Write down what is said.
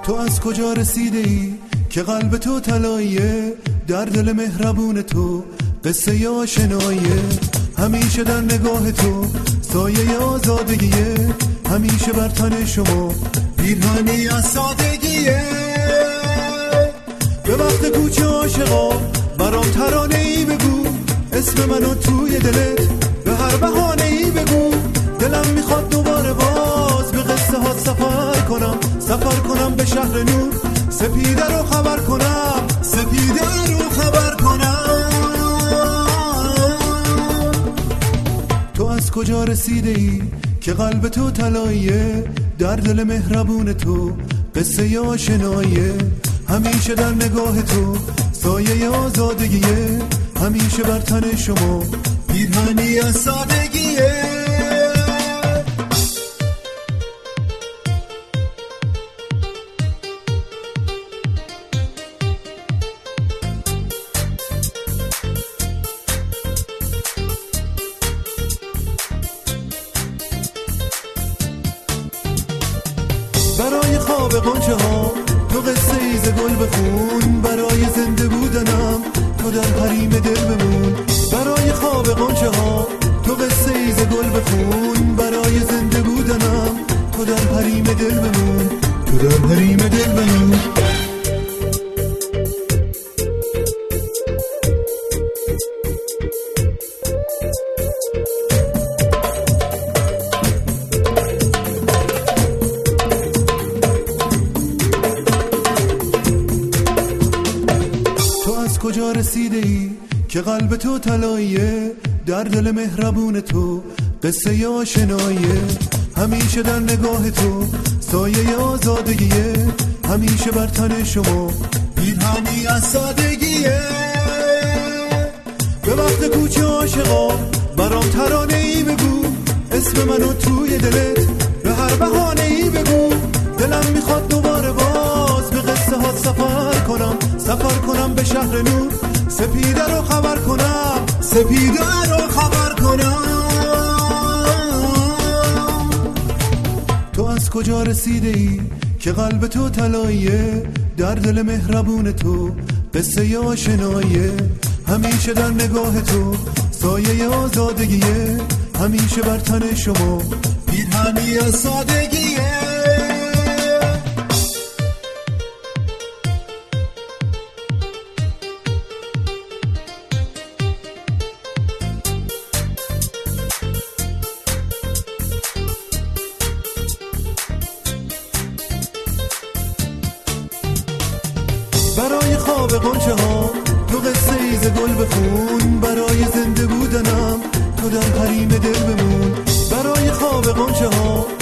تو از کجا رسیده ای که قلب تو طلاییه؟ در دل مهربون تو قصه آشناییه. همیشه در نگاه تو سایه آزادگیه، همیشه بر تن شما پیرهنی از سادگیه. به وقت کوچه عاشقا برام ترانه ای بگو، اسم منو توی دلت به هر بهانه ای بگو. دلم میخواد دوباره باز به قصه ها سفر کنم به شهر نور، سپیده رو خبر کنم، سپیده رو خبر کنم. تو از کجا رسیده ای که قلب تو طلاییه؟ در دل مهربون تو قصه آشناییه. همیشه در نگاه تو سایه آزادگیه، همیشه بر تن شما پیرهنی از سادگیه. برای خواب غنچه ها تو قصه ایز گل بخون، برای زنده بودنم تو در حریم دل بمون. برای خواب غنچه ها تو قصه ایز گل بخون، برای زنده بودنم تو در حریم دل بمون، تو در حریم دل بمون. کجا رسیده ای که قلب تو طلاییه؟ در دل مهربون تو قصه آشناییه. همیشه در نگاه تو سایه آزادگیه، همیشه بر تن شما پیرهنی از سادگیه. به وقت کوچه عاشقا برام ترانه ای بگو، اسم منو توی دلت به هر بهانه ای بگو. دلم میخواد دوباره باز به قصه ها سفر کنم به شهر نور، سپیده رو خبر کنم، سپیده رو خبر کنم. تو از کجا رسیده ای که قلب تو طلاییه؟ در دل مهربون تو قصه آشناییه. همیشه در نگاه تو سایه آزادگیه، همیشه بر تن شما پیرهنی از سادگیه. برای خواب غنچه ها تو قصه ایز گل بخون، برای زنده بودنم تو در حریم دل بمون. برای خواب غنچه ها